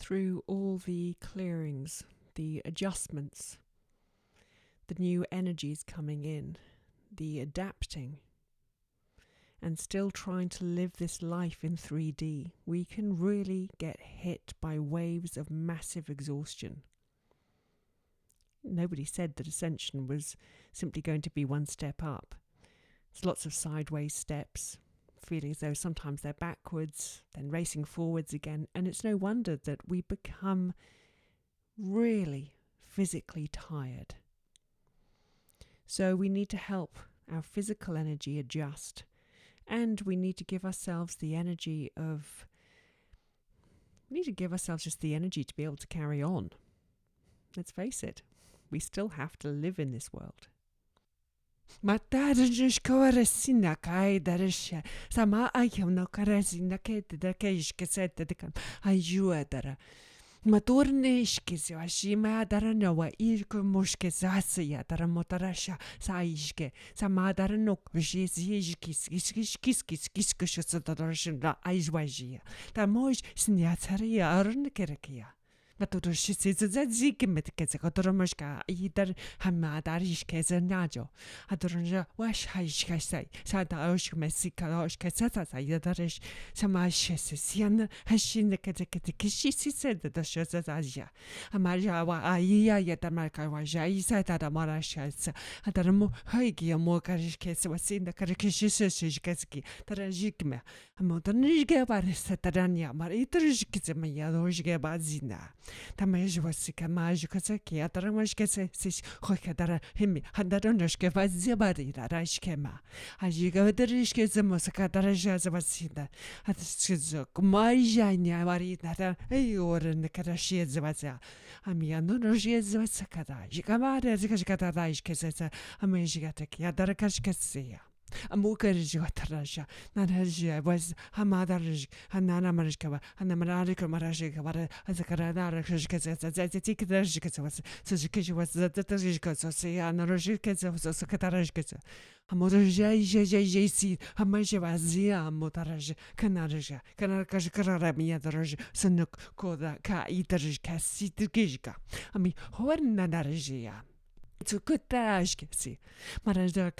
through all the clearings, the adjustments, the new energies coming in, the adapting, and still trying to live this life in 3D, we can really get hit by waves of massive exhaustion. Nobody said that ascension was simply going to be one step up. There's lots of sideways steps, feeling as though sometimes they're backwards, then racing forwards again, and it's no wonder that we become really physically tired. So we need to help our physical energy adjust, and we need to give ourselves the energy just the energy to be able to carry on. Let's face it, we still have to live in this world. Maturniški šima daranawa irko muške zasija daramotarasha saishke samadaranoc jizkis kiskiskushadadarashina aizwajia tamoj snyatsaria arnkerekia Maturshizazikimekazakatoromashka either Hamadariskazanajo Adoranja wash haishkasai Sadaosh Messikaloshkasata Yadarish Samashesian Hashinakatakakishi said the Shazazia Amajawa Aya Yatamarka Wajaisa Tadamarashas Adaramo Haigi Mokarishkes was in the Karakishishkaski Tarajikme Amotanishga Barisatania Maritrishkizamayadoshga Bazina. Tamajwasika majukasaki ataramashkese hokadara himi hadaronoshke vazibari rashkema ajigaderishke zamosakadaraja atskizok majanya varina eyoren karashezvaza amiano rojezvasakada jikamara zikashkataraishkese amajgataki adarakashkese Amukarjataraja, Nanaja was Hamadarish, Hananamarishkava, Hanamarika Marashika, Azakaradarakas, was Suzuki was the Tajika, so say Anarojika of Sakatarashka. Amodaja, Hamajavazia, Motaraj, Kanaraja, Kanakashkaramia, Daraj, Sanuk, Koda, Ka Itarj, Kassitikishka. I mean, Hornanarajia. It's a good tarashkasi. Maraja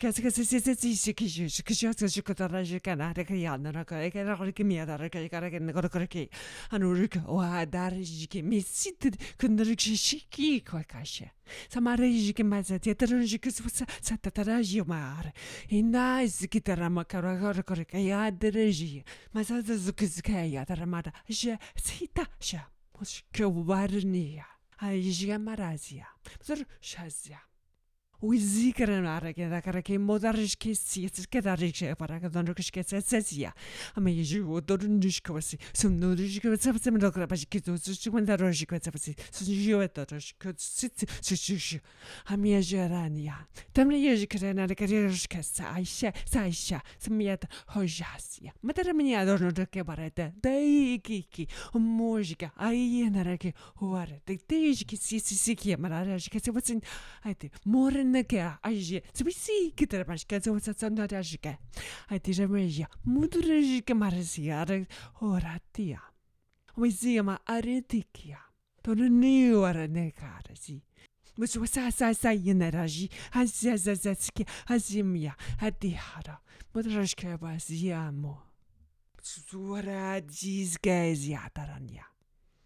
Karashkasi, Anurika, or Darishki, Miss Sited, Kundariki, Kwakasha. Samarajiki Mazatiatarjikus was Satatarajimar. In nice Gitaramakarakorikaya, the Regi, Mazazukizkaya, Taramada, Sitasha, Moskovarnia. Aijia Marazia, Shazia. We Zikaranarakaraki, Modarishki, Sketarish, Parakadonrishketsia. I mean, you Dorunishkosi, some Norishko, some Dokrapashkito, when the Roshikotsi, so you at the Roshkot sit, Sushu, Hamia Gerania. Tamriajikanarikashkasa, Saisha, Samiat Hojasia. Mataramia don't know Cabareta, Daiki, Mojika, Ayanaraki, who are the Tejiki Siki, Marashka, what's in I think more than Aji, so we see Kitarashka, was a son of Ajika. I did a regia, Mudrejika Marazia, or Atia. We see ma Aretikia, to the new Aranekarasi. Which was as I say in Raji, Azazazki, Azimia, Adihara, Mudrashka was Yamo. Sura Jizgazia Tarania.